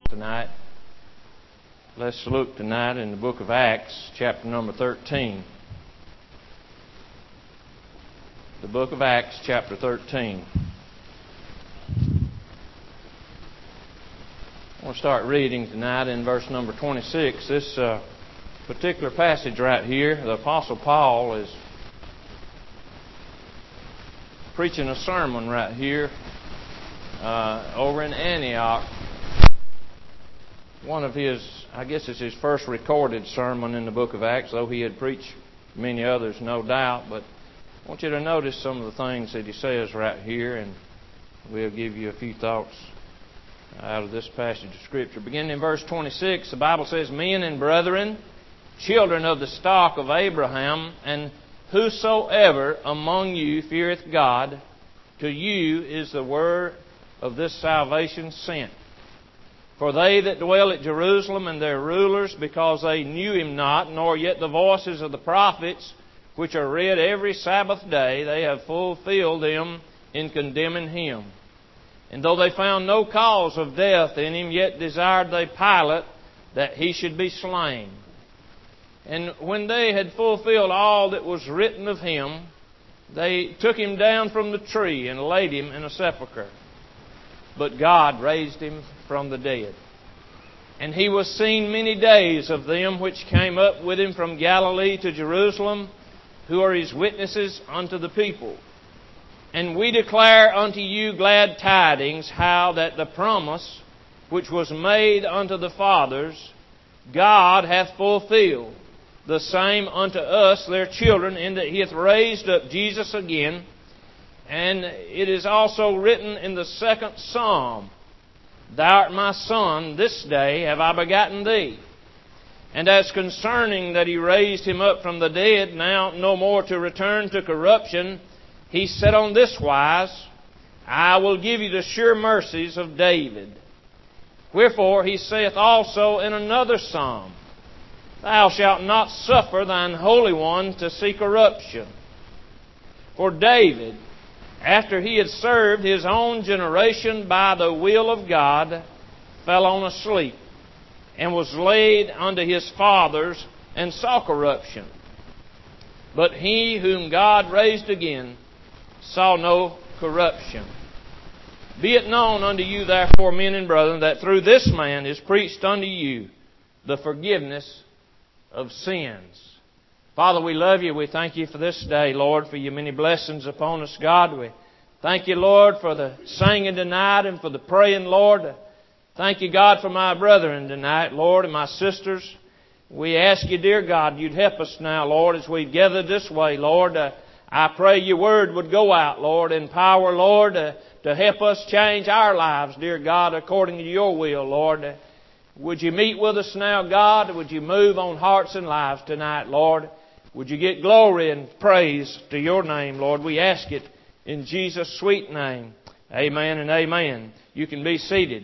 tonight. Let's look tonight in the book of Acts, chapter number 13. The book of Acts, chapter 13. I want to start reading tonight in verse number 26. This particular passage right here, the Apostle Paul is preaching a sermon right here over in Antioch. One of his, I guess it's his first recorded sermon in the book of Acts, though he had preached many others, no doubt. But I want you to notice some of the things that he says right here, and we'll give you a few thoughts out of this passage of Scripture. Beginning in verse 26, the Bible says, "Men and brethren, children of the stock of Abraham, and whosoever among you feareth God, to you is the word of this salvation sent. For they that dwell at Jerusalem and their rulers, because they knew Him not, nor yet the voices of the prophets, which are read every Sabbath day, they have fulfilled them in condemning Him. And though they found no cause of death in Him, yet desired they Pilate that He should be slain. And when they had fulfilled all that was written of Him, they took Him down from the tree and laid Him in a sepulchre. But God raised Him from the dead. And He was seen many days of them which came up with Him from Galilee to Jerusalem, who are His witnesses unto the people. And we declare unto you glad tidings, how that the promise which was made unto the fathers, God hath fulfilled, the same unto us their children, in that He hath raised up Jesus again. And it is also written in the second Psalm, Thou art my Son, this day have I begotten thee. And as concerning that He raised Him up from the dead, now no more to return to corruption, He said on this wise, I will give you the sure mercies of David. Wherefore He saith also in another Psalm, Thou shalt not suffer thine Holy One to see corruption. For David, after he had served his own generation by the will of God, fell on asleep, and was laid unto his fathers, and saw corruption. But he whom God raised again saw no corruption. Be it known unto you, therefore, men and brethren, that through this man is preached unto you the forgiveness of sins." Father, we love You. We thank You for this day, Lord, for Your many blessings upon us, God. We thank You, Lord, for the singing tonight and for the praying, Lord. Thank You, God, for my brethren tonight, Lord, and my sisters. We ask You, dear God, You'd help us now, Lord, as we gather this way, Lord. I pray Your word would go out, Lord, in power, Lord, to help us change our lives, dear God, according to Your will, Lord. Would You meet with us now, God? Would You move on hearts and lives tonight, Lord? Would You get glory and praise to Your name, Lord? We ask it in Jesus' sweet name. Amen and amen. You can be seated.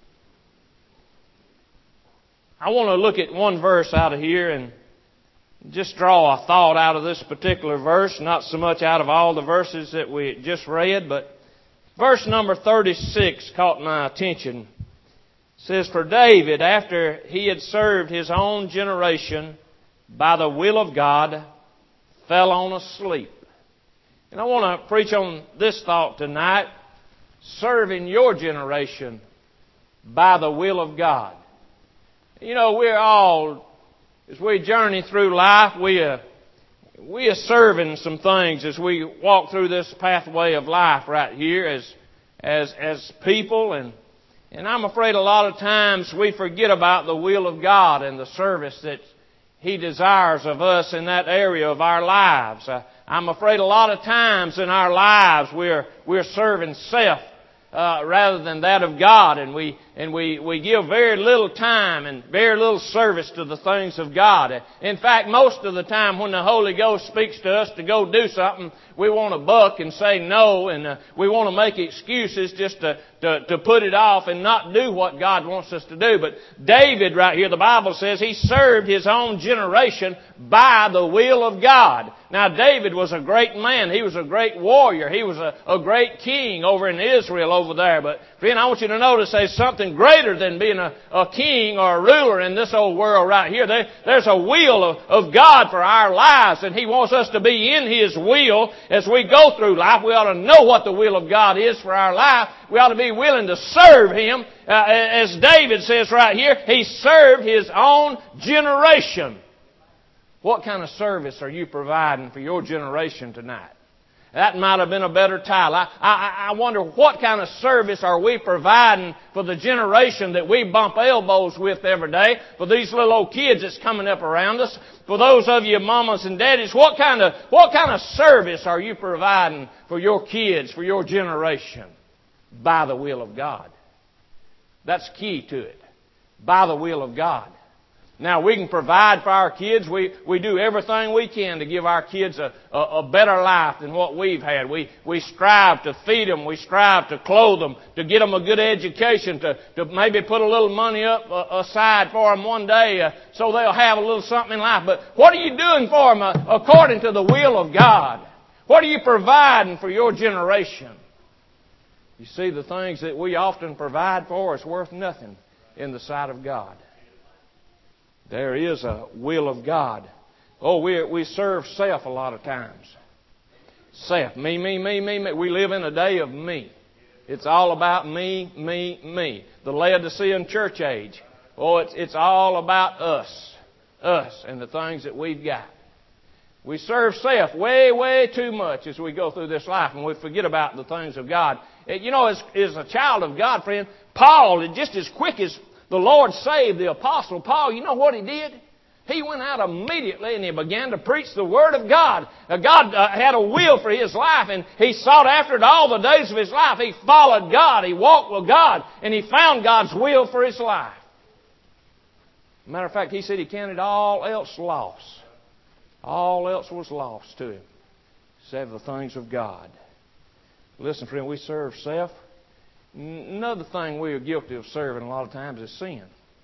I want to look at one verse out of here and just draw a thought out of this particular verse, not so much out of all the verses that we just read, but verse number 36 caught my attention. It says, "For David, after he had served his own generation by the will of God, fell on asleep." And I want to preach on this thought tonight, serving your generation by the will of God. You know, we're all, as we journey through life, we are serving some things as we walk through this pathway of life right here as people. And I'm afraid a lot of times we forget about the will of God and the service that He desires of us in that area of our lives. I'm afraid a lot of times in our lives we're serving self rather than that of God, and we give very little time and very little service to the things of God. In fact, most of the time when the Holy Ghost speaks to us to go do something, we want to buck and say no, and we want to make excuses just to put it off and not do what God wants us to do. But David right here, the Bible says, he served his own generation by the will of God. Now, David was a great man. He was a great warrior. He was a great king over in Israel over there. But, friend, I want you to notice there's something something greater than being a king or a ruler in this old world right here. There's a will of God for our lives, and He wants us to be in His will as we go through life. We ought to know what the will of God is for our life. We ought to be willing to serve Him. As David says right here, he served his own generation. What kind of service are you providing for your generation tonight? That might have been a better title. I wonder what kind of service are we providing for the generation that we bump elbows with every day, for these little old kids that's coming up around us, for those of you mamas and daddies. What kind of service are you providing for your kids, for your generation? By the will of God. That's key to it. By the will of God. Now, we can provide for our kids. We do everything we can to give our kids a better life than what we've had. We strive to feed them. We strive to clothe them, to get them a good education, to maybe put a little money aside for them one day so they'll have a little something in life. But what are you doing for them according to the will of God? What are you providing for your generation? You see, the things that we often provide for is worth nothing in the sight of God. There is a will of God. Oh, we serve self a lot of times. Self. Me, me, me, me, me. We live in a day of me. It's all about me, me, me. The Laodicean church age. Oh, it's all about us. Us and the things that we've got. We serve self way, way too much as we go through this life, and we forget about the things of God. You know, as a child of God, friend, Paul, just as quick as the Lord saved the Apostle Paul, you know what he did? He went out immediately and he began to preach the Word of God. God had a will for his life, and he sought after it all the days of his life. He followed God. He walked with God, and he found God's will for his life. Matter of fact, he said he counted all else lost. All else was lost to him, save the things of God. Listen, friend, we serve self. Another thing we are guilty of serving a lot of times is sin.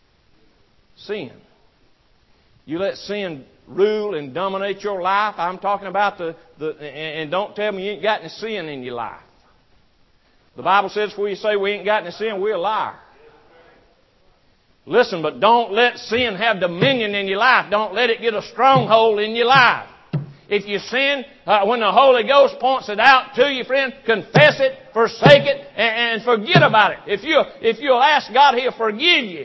Sin. You let sin rule and dominate your life. I'm talking about and don't tell me you ain't got any sin in your life. The Bible says before you say we ain't got any sin, we're a liar. Listen, but don't let sin have dominion in your life. Don't let it get a stronghold in your life. If you sin, when the Holy Ghost points it out to you, friend, confess it, forsake it, and forget about it. If you'll ask God, He'll forgive you.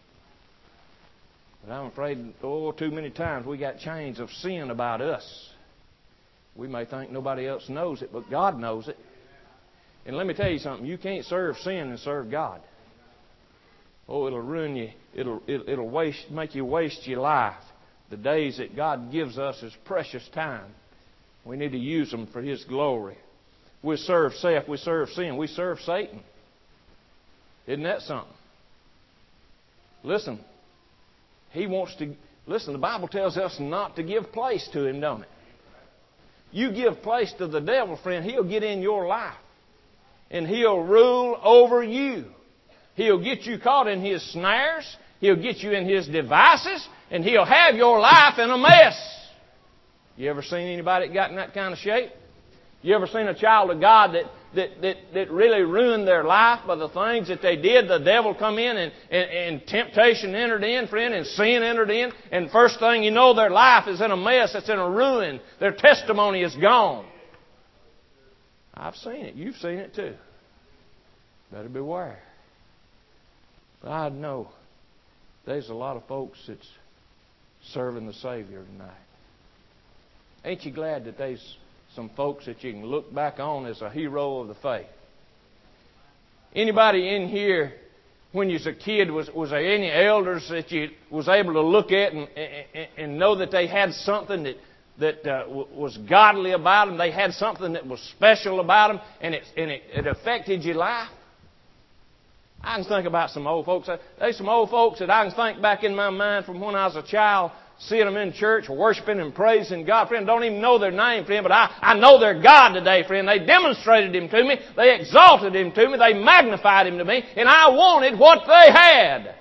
But I'm afraid, too many times we got chains of sin about us. We may think nobody else knows it, but God knows it. And let me tell you something. You can't serve sin and serve God. Oh, it'll ruin you. It'll make you waste your life. The days that God gives us is precious time. We need to use them for His glory. We serve self. We serve sin. We serve Satan. Isn't that something? Listen. He wants to... Listen, the Bible tells us not to give place to him, don't it? You give place to the devil, friend, he'll get in your life. And he'll rule over you. He'll get you caught in his snares. He'll get you in his devices. And he'll have your life in a mess. You ever seen anybody that got in that kind of shape? You ever seen a child of God that really ruined their life by the things that they did? The devil come in and temptation entered in, friend, and sin entered in. And first thing you know, their life is in a mess. It's in a ruin. Their testimony is gone. I've seen it. You've seen it too. Better beware. But I know there's a lot of folks that's serving the Savior tonight. Ain't you glad that there's some folks that you can look back on as a hero of the faith? Anybody in here, when you was a kid, was there any elders that you was able to look at and know that they had something that was godly about them? They had something that was special about them, and it affected your life? I can think about some old folks. There's some old folks that I can think back in my mind from when I was a child, seeing them in church, worshiping and praising God. Friend, don't even know their name, friend, but I know their God today, friend. They demonstrated Him to me. They exalted Him to me. They magnified Him to me. And I wanted what they had.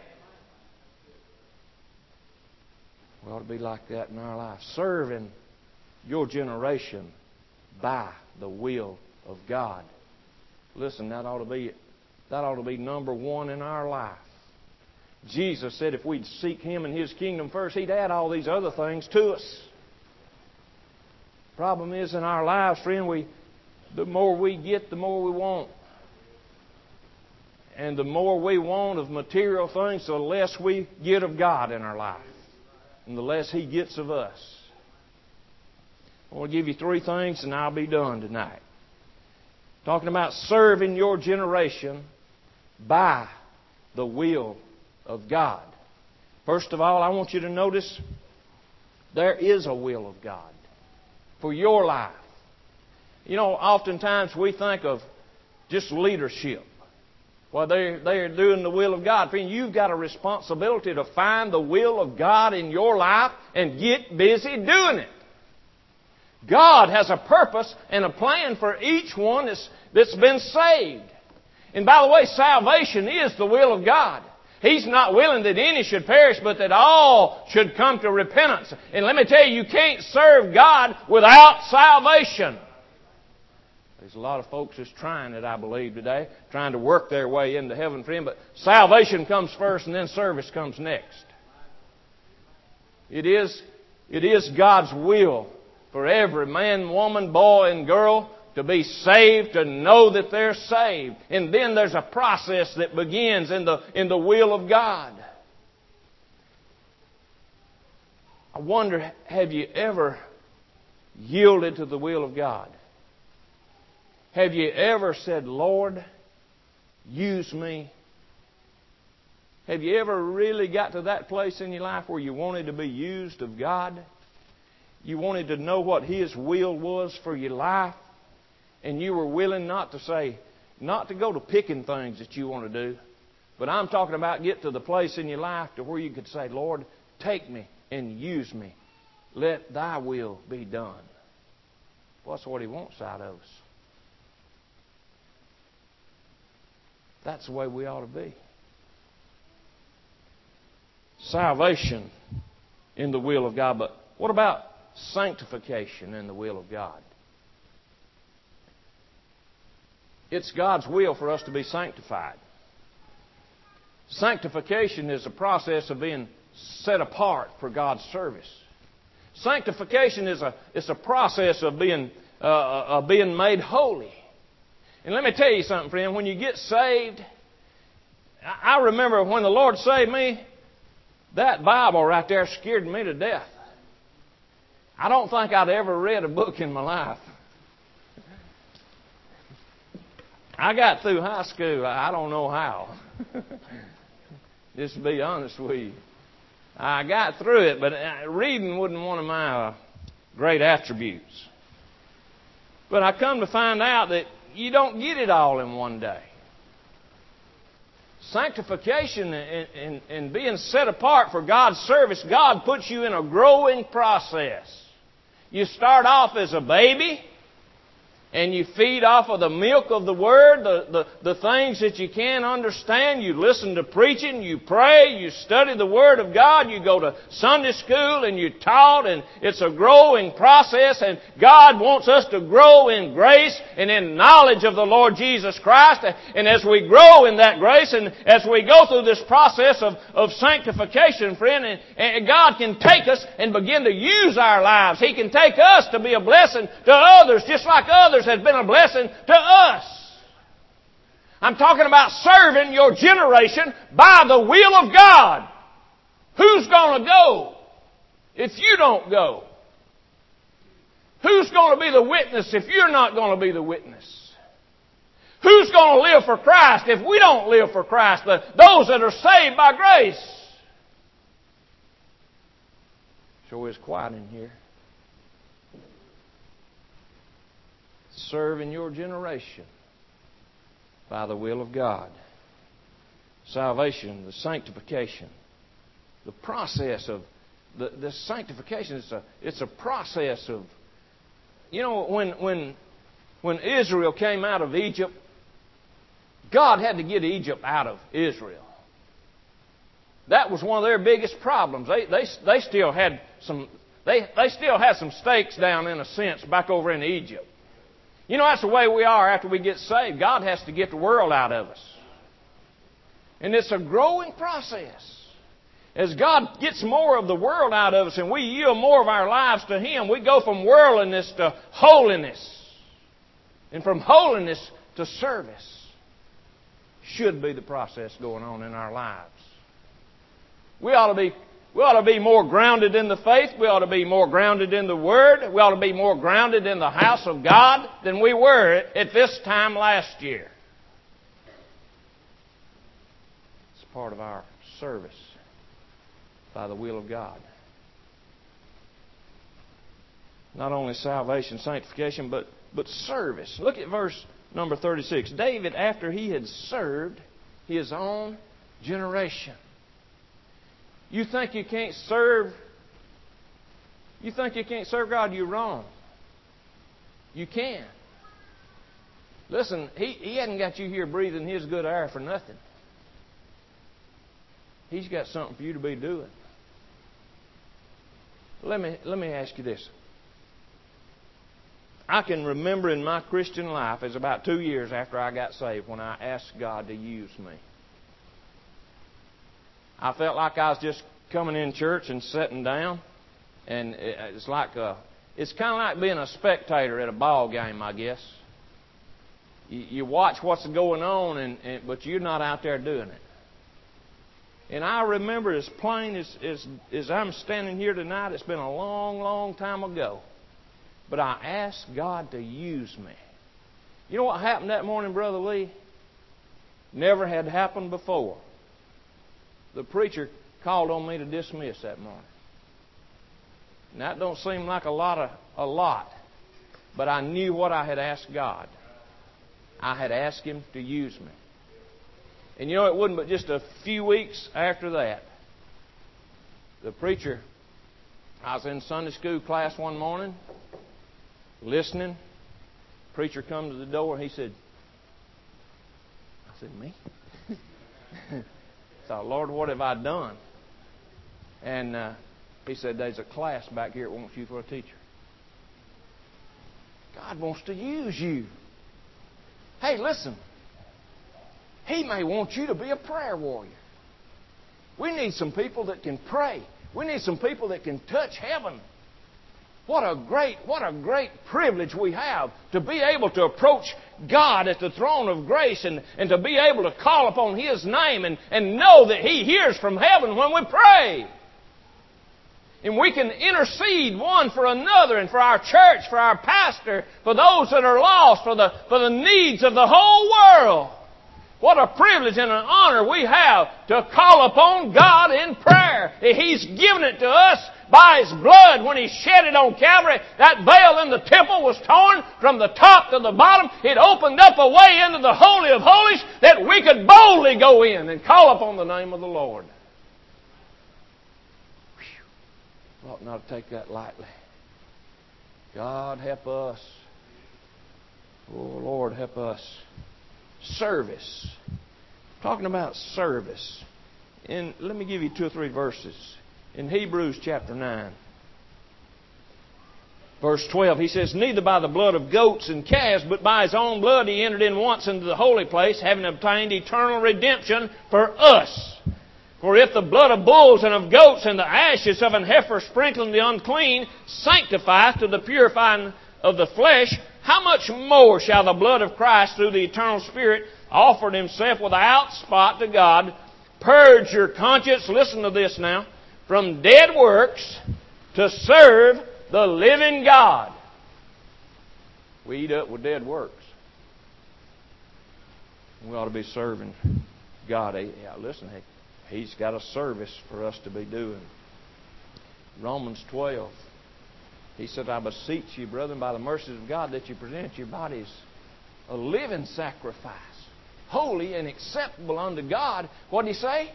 We ought to be like that in our life. Serving your generation by the will of God. Listen, that ought to be That ought to be number one in our life. Jesus said if we'd seek Him and His kingdom first, He'd add all these other things to us. Problem is in our lives, friend, the more we get, the more we want. And the more we want of material things, the less we get of God in our life. And the less He gets of us. I want to give you 3 things and I'll be done tonight. Talking about serving your generation by the will of God. First of all, I want you to notice there is a will of God for your life. You know, oftentimes we think of just leadership. Well, they're doing the will of God. Friend, you've got a responsibility to find the will of God in your life and get busy doing it. God has a purpose and a plan for each one that's been saved. And by the way, salvation is the will of God. He's not willing that any should perish, but that all should come to repentance. And let me tell you, you can't serve God without salvation. There's a lot of folks that's trying it, I believe, today, trying to work their way into heaven, friend. But salvation comes first and then service comes next. It is God's will for every man, woman, boy, and girl to be saved, to know that they're saved. And then there's a process that begins in the will of God. I wonder, have you ever yielded to the will of God? Have you ever said, Lord, use me? Have you ever really got to that place in your life where you wanted to be used of God? You wanted to know what His will was for your life? And you were willing not to go to picking things that you want to do. But I'm talking about get to the place in your life to where you could say, Lord, take me and use me. Let Thy will be done. Well, that's what He wants out of us. That's the way we ought to be. Salvation in the will of God. But what about sanctification in the will of God? It's God's will for us to be sanctified. Sanctification is a process of being set apart for God's service. Sanctification is a process of being made holy. And let me tell you something, friend. When you get saved, I remember when the Lord saved me, that Bible right there scared me to death. I don't think I'd ever read a book in my life. I got through high school, I don't know how. Just to be honest with you. I got through it, but reading wasn't one of my great attributes. But I come to find out that you don't get it all in one day. Sanctification and being set apart for God's service, God puts you in a growing process. You start off as a baby, and you feed off of the milk of the Word, the things that you can't understand. You listen to preaching, you pray, you study the Word of God, you go to Sunday school and you taught, and it's a growing process, and God wants us to grow in grace and in knowledge of the Lord Jesus Christ. And as we grow in that grace, and as we go through this process of sanctification, friend, and God can take us and begin to use our lives. He can take us to be a blessing to others, just like others has been a blessing to us. I'm talking about serving your generation by the will of God. Who's going to go if you don't go? Who's going to be the witness if you're not going to be the witness? Who's going to live for Christ if we don't live for Christ? Those that are saved by grace. Sure is quiet in here. Serve in your generation by the will of God. Salvation, the sanctification, the process of the sanctification. It's a process of, you know, when Israel came out of Egypt, God had to get Egypt out of Israel. That was one of their biggest problems. They still had some stakes down, in a sense, back over in Egypt. You know, that's the way we are after we get saved. God has to get the world out of us. And it's a growing process. As God gets more of the world out of us and we yield more of our lives to Him, we go from worldliness to holiness. And from holiness to service. Should be the process going on in our lives. We ought to be more grounded in the faith. We ought to be more grounded in the Word. We ought to be more grounded in the house of God than we were at this time last year. It's part of our service by the will of God. Not only salvation, sanctification, but service. Look at verse number 36. David, after he had served his own generation. You think you can't serve God, you're wrong. You can. Listen, He hasn't got you here breathing His good air for nothing. He's got something for you to be doing. Let me ask you this. I can remember in my Christian life, it was about 2 years after I got saved, when I asked God to use me. I felt like I was just coming in church and sitting down, and it's kind of like being a spectator at a ball game, I guess. You watch what's going on, but you're not out there doing it. And I remember as plain as I'm standing here tonight, it's been a long, long time ago. But I asked God to use me. You know what happened that morning, Brother Lee? Never had happened before. The preacher called on me to dismiss that morning. And that don't seem like a lot, but I knew what I had asked God. I had asked Him to use me. And you know, it wasn't but just a few weeks after that, the preacher, I was in Sunday school class one morning, listening. The preacher come to the door. He said, I said, me? I thought, Lord, what have I done? And he said, there's a class back here that wants you for a teacher. God wants to use you. Hey, listen. He may want you to be a prayer warrior. We need some people that can pray. We need some people that can touch heaven. What a great privilege we have to be able to approach God at the throne of grace and to be able to call upon His name and know that He hears from heaven when we pray. And we can intercede one for another and for our church, for our pastor, for those that are lost, for the needs of the whole world. What a privilege and an honor we have to call upon God in prayer. He's given it to us by His blood when He shed it on Calvary. That veil in the temple was torn from the top to the bottom. It opened up a way into the Holy of Holies that we could boldly go in and call upon the name of the Lord. Whew. Ought not to take that lightly. God help us. Oh, Lord, help us. Service. Talking about service. And let me give you 2 or 3 verses. In Hebrews chapter 9, verse 12, he says, neither by the blood of goats and calves, but by His own blood He entered in once into the holy place, having obtained eternal redemption for us. For if the blood of bulls and of goats and the ashes of an heifer sprinkling the unclean sanctifieth to the purifying of the flesh, how much more shall the blood of Christ through the eternal Spirit offered Himself without spot to God purge your conscience, listen to this now, from dead works to serve the living God. We eat up with dead works. We ought to be serving God. Listen, He's got a service for us to be doing. Romans 12. He said, I beseech you, brethren, by the mercies of God, that you present your bodies a living sacrifice, holy and acceptable unto God. What did He say?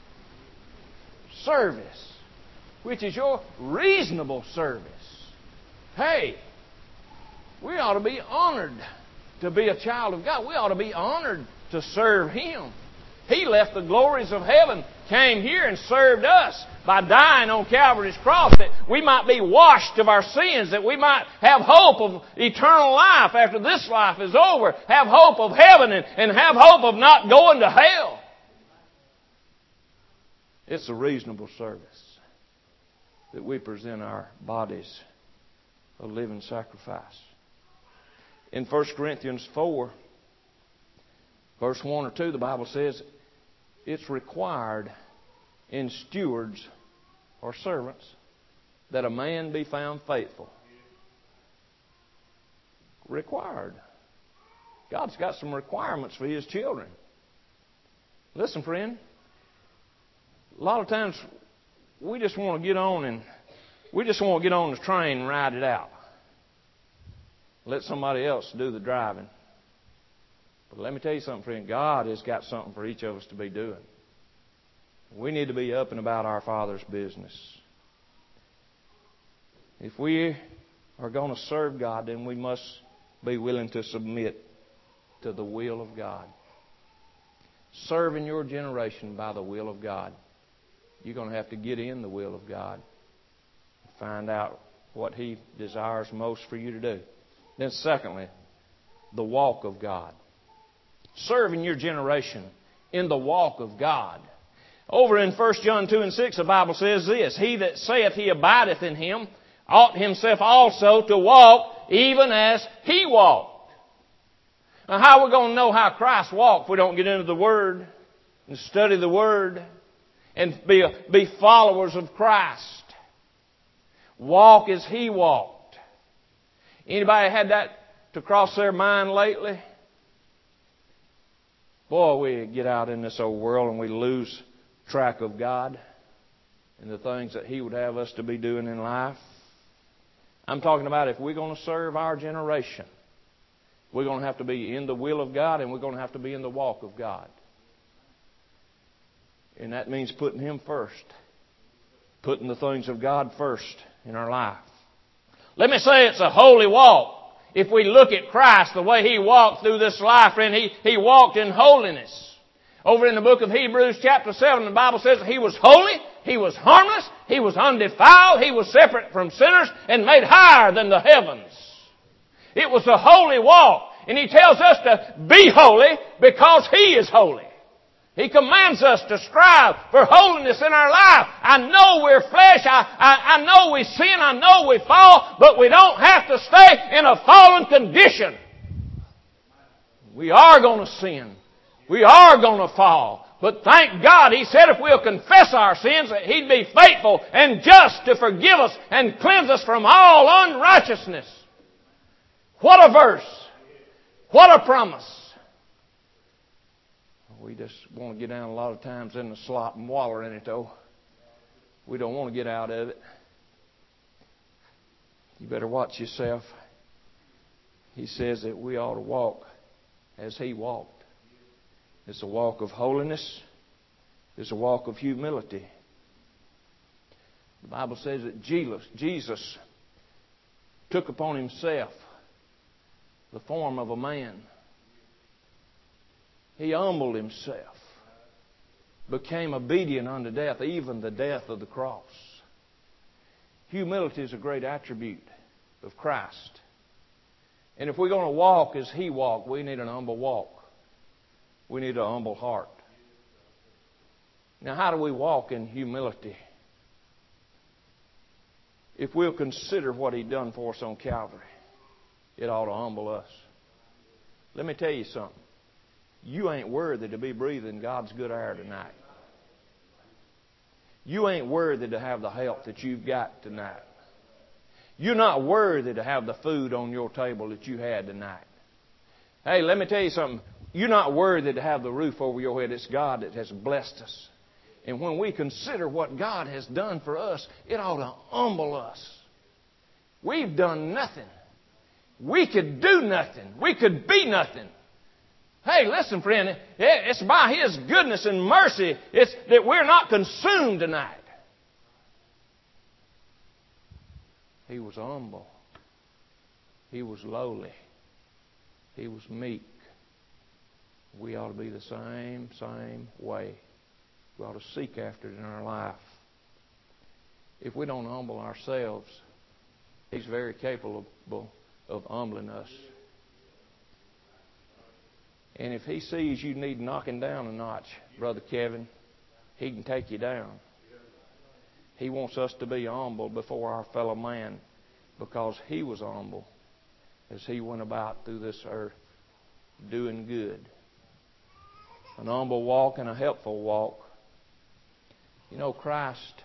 Service, which is your reasonable service. Hey, we ought to be honored to be a child of God. We ought to be honored to serve Him. He left the glories of heaven, came here and served us by dying on Calvary's cross that we might be washed of our sins, that we might have hope of eternal life after this life is over, have hope of heaven and have hope of not going to hell. It's a reasonable service that we present our bodies a living sacrifice. In 1 Corinthians 4, verse 1 or 2, the Bible says it's required in stewards or servants that a man be found faithful. Required. God's got some requirements for His children. Listen, friend. A lot of times we just want to get on the train and ride it out. Let somebody else do the driving. But let me tell you something, friend. God has got something for each of us to be doing. We need to be up and about our Father's business. If we are going to serve God, then we must be willing to submit to the will of God. Serve in your generation by the will of God. You're going to have to get in the will of God. Find out what He desires most for you to do. Then secondly, the walk of God. Serve in your generation in the walk of God. Over in 1 John 2 and 6, the Bible says this: He that saith he abideth in Him ought himself also to walk even as He walked. Now, how are we going to know how Christ walked if we don't get into the Word and study the Word and be followers of Christ? Walk as He walked. Anybody had that to cross their mind lately? Boy, we get out in this old world and we lose track of God and the things that He would have us to be doing in life. I'm talking about if we're going to serve our generation, we're going to have to be in the will of God and we're going to have to be in the walk of God. And that means putting Him first. Putting the things of God first in our life. Let me say it's a holy walk. If we look at Christ, the way He walked through this life, and He walked in holiness. Over in the book of Hebrews chapter 7, the Bible says that He was holy, He was harmless, He was undefiled, He was separate from sinners, and made higher than the heavens. It was a holy walk. And He tells us to be holy because He is holy. He commands us to strive for holiness in our life. I know we're flesh. I know we sin. I know we fall. But we don't have to stay in a fallen condition. We are going to sin. We are going to fall. But thank God, He said if we'll confess our sins, that He'd be faithful and just to forgive us and cleanse us from all unrighteousness. What a verse. What a promise. We just want to get down a lot of times in the slop and waller in it, though. We don't want to get out of it. You better watch yourself. He says that we ought to walk as He walked. It's a walk of holiness. It's a walk of humility. The Bible says that Jesus took upon Himself the form of a man. He humbled Himself, became obedient unto death, even the death of the cross. Humility is a great attribute of Christ. And if we're going to walk as He walked, we need an humble walk. We need a humble heart. Now, how do we walk in humility? If we'll consider what He done for us on Calvary, it ought to humble us. Let me tell you something. You ain't worthy to be breathing God's good air tonight. You ain't worthy to have the health that you've got tonight. You're not worthy to have the food on your table that you had tonight. Hey, let me tell you something. You're not worthy to have the roof over your head. It's God that has blessed us. And when we consider what God has done for us, it ought to humble us. We've done nothing. We could do nothing. We could be nothing. Hey, listen, friend, it's by His goodness and mercy it's that we're not consumed tonight. He was humble. He was lowly. He was meek. We ought to be the same way. We ought to seek after it in our life. If we don't humble ourselves, He's very capable of humbling us. And if He sees you need knocking down a notch, Brother Kevin, He can take you down. He wants us to be humble before our fellow man because He was humble as He went about through this earth doing good. An humble walk and a helpful walk. You know, Christ,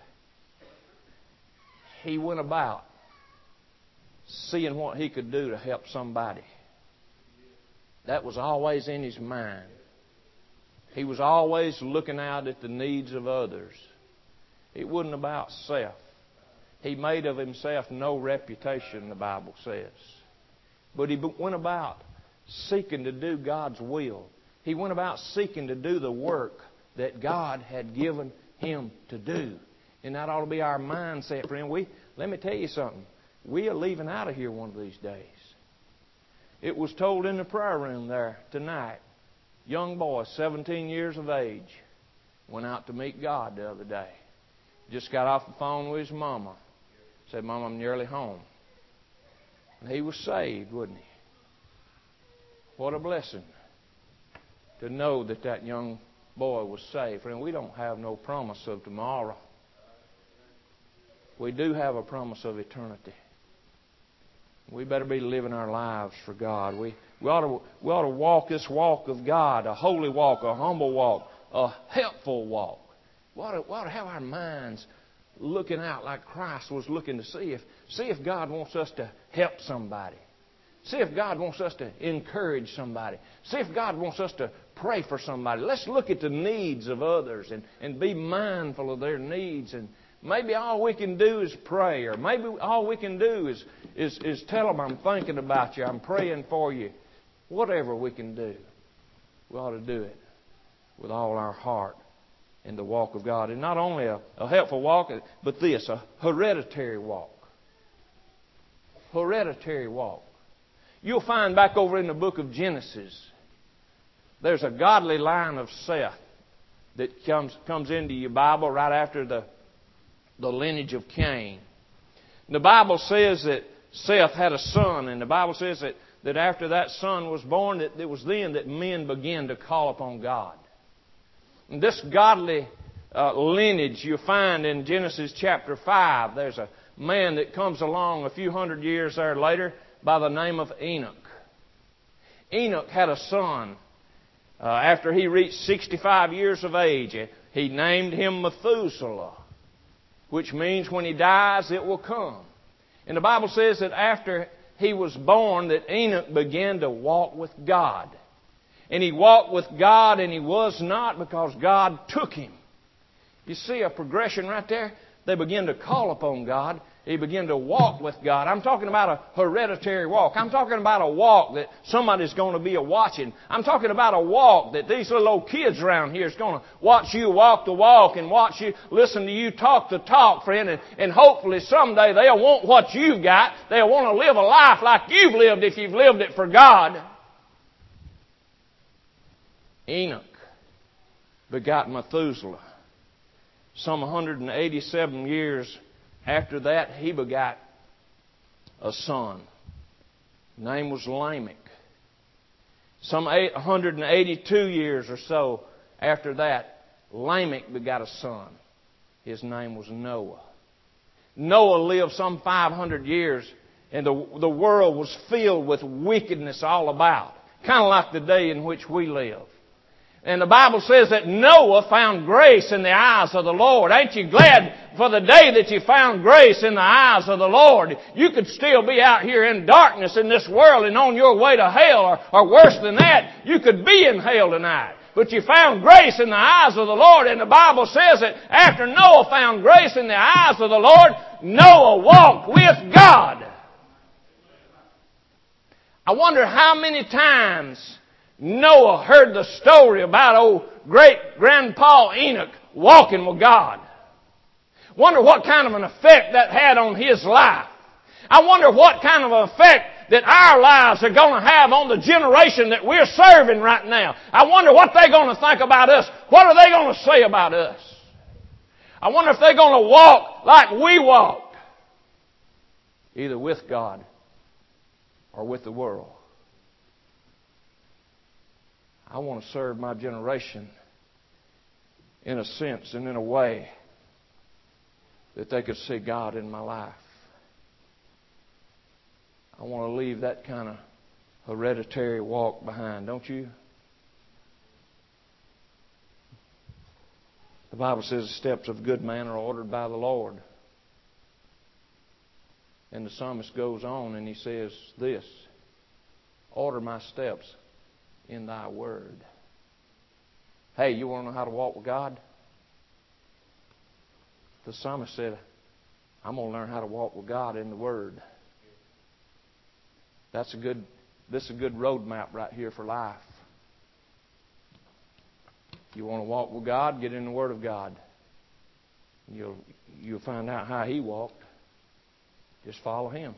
He went about seeing what He could do to help somebody. That was always in His mind. He was always looking out at the needs of others. It wasn't about self. He made of Himself no reputation, the Bible says. But He went about seeking to do God's will. He went about seeking to do the work that God had given Him to do. And that ought to be our mindset, friend. Let me tell you something. We are leaving out of here one of these days. It was told in the prayer room there tonight. Young boy, 17 years of age, went out to meet God the other day. Just got off the phone with his mama. Said, Mama, I'm nearly home. And he was saved, wasn't he? What a blessing to know that that young boy was saved. Friend, we don't have no promise of tomorrow. We do have a promise of eternity. We better be living our lives for God. We ought to walk this walk of God, a holy walk, a humble walk, a helpful walk. We ought to have our minds looking out like Christ was looking to see if God wants us to help somebody. See if God wants us to encourage somebody. See if God wants us to pray for somebody. Let's look at the needs of others and be mindful of their needs. And maybe all we can do is pray, or maybe all we can do is tell them, I'm thinking about you, I'm praying for you. Whatever we can do, we ought to do it with all our heart in the walk of God. And not only a helpful walk, but this, a hereditary walk. Hereditary walk. You'll find back over in the book of Genesis, there's a godly line of Seth that comes into your Bible right after the lineage of Cain. The Bible says that Seth had a son, and the Bible says that after that son was born, that it was then that men began to call upon God. And this godly lineage you find in Genesis chapter 5. There's a man that comes along a few hundred years there later by the name of Enoch. Enoch had a son after he reached 65 years of age. He named him Methuselah, which means when he dies, it will come. And the Bible says that after he was born, that Enoch began to walk with God. And he walked with God, and he was not, because God took him. You see a progression right there? They began to call upon God. He began to walk with God. I'm talking about a hereditary walk. I'm talking about a walk that somebody's going to be watching. I'm talking about a walk that these little old kids around here is going to watch you walk the walk and watch you, listen to you talk the talk, friend. And hopefully someday they'll want what you've got. They'll want to live a life like you've lived if you've lived it for God. Enoch begot Methuselah. Some 187 years after that, he begot a son. His name was Lamech. Some 182 years or so after that, Lamech begot a son. His name was Noah. Noah lived some 500 years, and the world was filled with wickedness all about. Kind of like the day in which we live. And the Bible says that Noah found grace in the eyes of the Lord. Ain't you glad for the day that you found grace in the eyes of the Lord? You could still be out here in darkness in this world and on your way to hell, or worse than that, you could be in hell tonight. But you found grace in the eyes of the Lord, and the Bible says that after Noah found grace in the eyes of the Lord, Noah walked with God. I wonder how many times Noah heard the story about old great-grandpa Enoch walking with God. Wonder what kind of an effect that had on his life. I wonder what kind of an effect that our lives are going to have on the generation that we're serving right now. I wonder what they're going to think about us. What are they going to say about us? I wonder if they're going to walk like we walked, either with God or with the world. I want to serve my generation in a sense and in a way that they could see God in my life. I want to leave that kind of hereditary walk behind, don't you? The Bible says the steps of a good man are ordered by the Lord. And the psalmist goes on and he says this, order my steps in thy word. Hey, you want to know how to walk with God? The psalmist said, I'm going to learn how to walk with God in the word. This is a good roadmap right here for life. You want to walk with God, get in the Word of God. You'll find out how He walked. Just follow Him.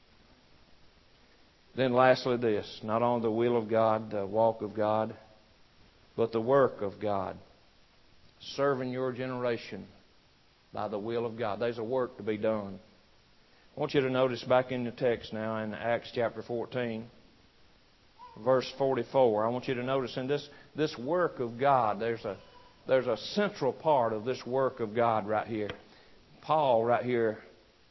Then lastly this, not only the will of God, the walk of God, but the work of God. Serving your generation by the will of God. There's a work to be done. I want you to notice back in the text now in Acts chapter 14, verse 44. I want you to notice in this work of God, there's a central part of this work of God right here. Paul right here,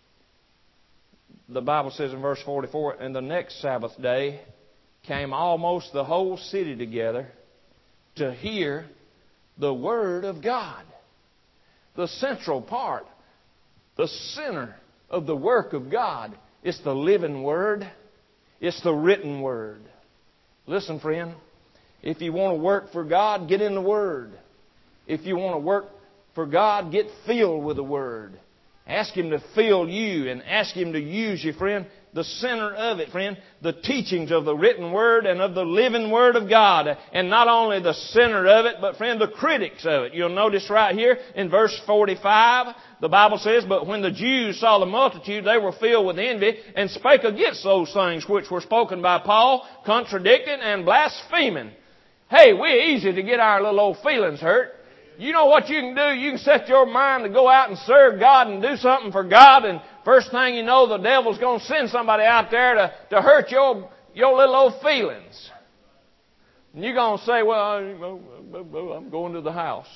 the Bible says in verse 44, and the next Sabbath day came almost the whole city together to hear the Word of God. The central part, the center of the work of God. It's the living Word. It's the written Word. Listen, friend, if you want to work for God, get in the Word. If you want to work for God, get filled with the Word. Ask Him to fill you and ask Him to use you, friend. The center of it, friend, the teachings of the written Word and of the living Word of God. And not only the center of it, but, friend, the critics of it. You'll notice right here in verse 45, the Bible says, but when the Jews saw the multitude, they were filled with envy and spake against those things which were spoken by Paul, contradicting and blaspheming. Hey, we're easy to get our little old feelings hurt. You know what you can do? You can set your mind to go out and serve God and do something for God, and first thing you know, the devil's going to send somebody out there to hurt your little old feelings. And you're going to say, well, I'm going to the house.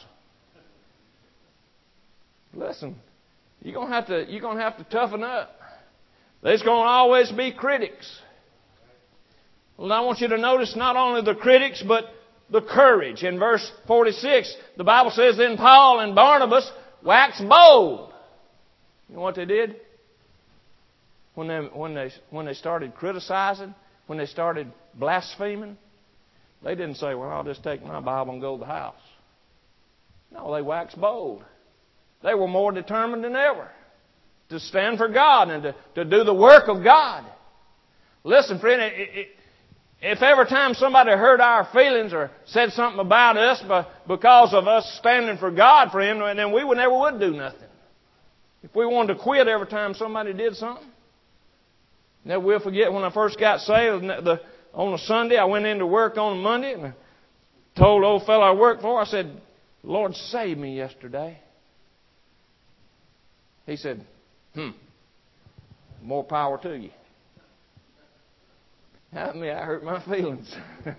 Listen, you're going to have to toughen up. There's going to always be critics. Well, I want you to notice not only the critics, but the courage. In verse 46, the Bible says, then Paul and Barnabas waxed bold. You know what they did? When they started criticizing, when they started blaspheming, they didn't say, well, I'll just take my Bible and go to the house. No, they waxed bold. They were more determined than ever to stand for God and to do the work of God. Listen, friend, if every time somebody hurt our feelings or said something about us because of us standing for God, friend, then we never would do nothing. If we wanted to quit every time somebody did something. Never will forget when I first got saved on a Sunday. I went into work on a Monday and I told the old fellow I worked for, I said, Lord, save me yesterday. He said, more power to you. I hurt my feelings.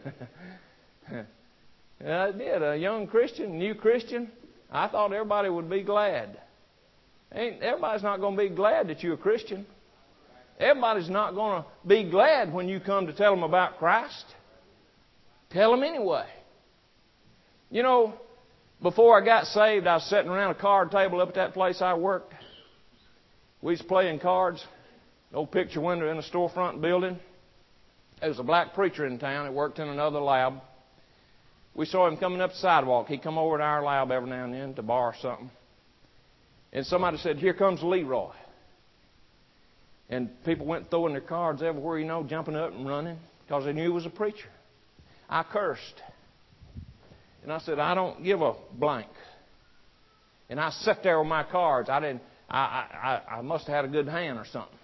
I did. A young Christian, new Christian, I thought everybody would be glad. Everybody's not going to be glad that you're a Christian. Everybody's not going to be glad when you come to tell them about Christ. Tell them anyway. You know, before I got saved, I was sitting around a card table up at that place I worked. We was playing cards. Old picture window in a storefront building. There was a black preacher in town that worked in another lab. We saw him coming up the sidewalk. He'd come over to our lab every now and then to borrow something. And somebody said, here comes Leroy. And people went throwing their cards everywhere, you know, jumping up and running because they knew he was a preacher. I cursed. And I said, I don't give a blank. And I sat there with my cards. I must have had a good hand or something.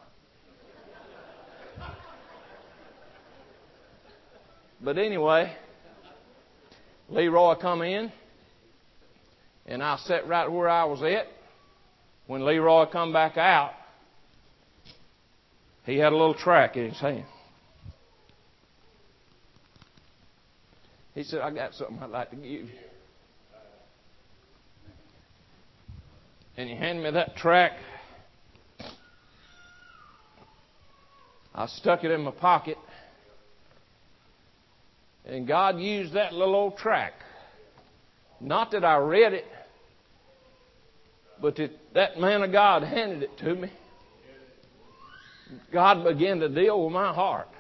But anyway, Leroy come in, and I sat right where I was at. When Leroy come back out, he had a little tract in his hand. He said, I got something I'd like to give you. and he handed me that tract. I stuck it in my pocket, and God used that little old tract. Not that I read it, but that man of God handed it to me. God began to deal with my heart.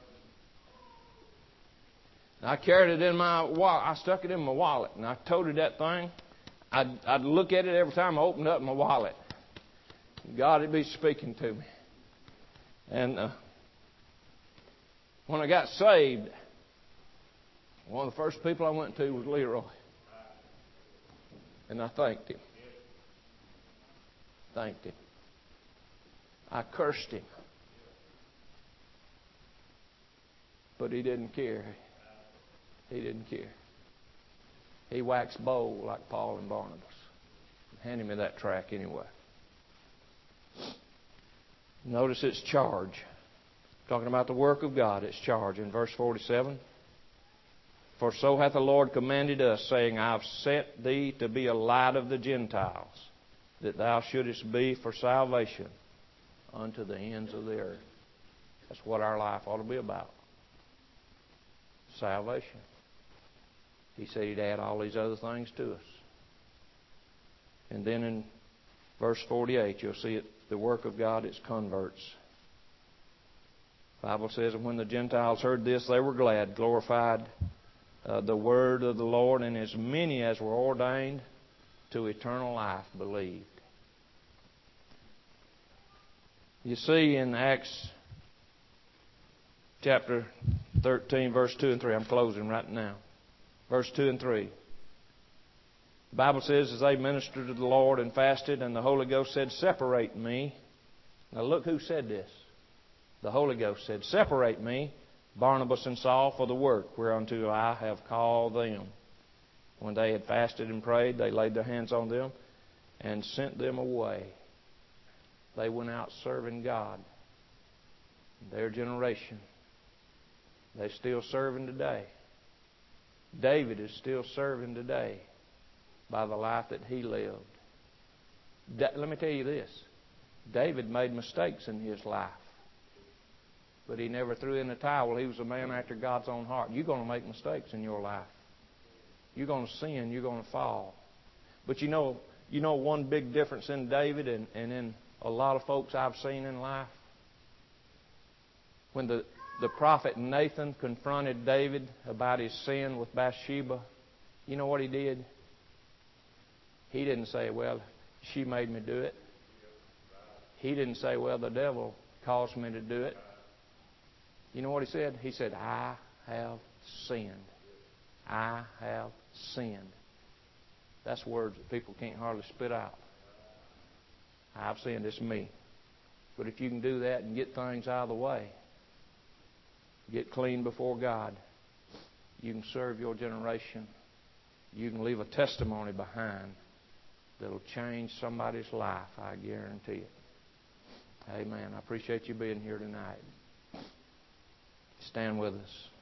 I carried it in my wallet. I stuck it in my wallet, and I toted that thing. I'd look at it every time I opened up my wallet. God would be speaking to me. And when I got saved, one of the first people I went to was Leroy. And I thanked him. Thanked him. I cursed him. But he didn't care. He didn't care. He waxed bold like Paul and Barnabas. Handed me that tract anyway. Notice its charge. Talking about the work of God, its charge in verse 47. For so hath the Lord commanded us, saying, I have set thee to be a light of the Gentiles, that thou shouldest be for salvation unto the ends of the earth. That's what our life ought to be about. Salvation. He said He'd add all these other things to us. And then in verse 48, you'll see it, the work of God is converts. The Bible says, and when the Gentiles heard this, they were glad, glorified the word of the Lord, and as many as were ordained to eternal life believed. You see in Acts chapter 13, verse 2 and 3, I'm closing right now. Verse 2 and 3. The Bible says, as they ministered to the Lord and fasted, and the Holy Ghost said, separate me. Now look who said this. The Holy Ghost said, separate me, Barnabas and Saul, for the work whereunto I have called them. When they had fasted and prayed, they laid their hands on them and sent them away. They went out serving God. Their generation. They're still serving today. David is still serving today by the life that he lived. Let me tell you this. David made mistakes in his life. But he never threw in the towel. He was a man after God's own heart. You're going to make mistakes in your life. You're going to sin. You're going to fall. But you know one big difference in David and in a lot of folks I've seen in life? When the prophet Nathan confronted David about his sin with Bathsheba, you know what he did? He didn't say, well, she made me do it. He didn't say, well, the devil caused me to do it. You know what he said? He said, I have sinned. I have sinned. That's words that people can't hardly spit out. I've sinned. It's me. But if you can do that and get things out of the way, get clean before God, you can serve your generation. You can leave a testimony behind that'll change somebody's life, I guarantee it. Amen. I appreciate you being here tonight. Stand with us.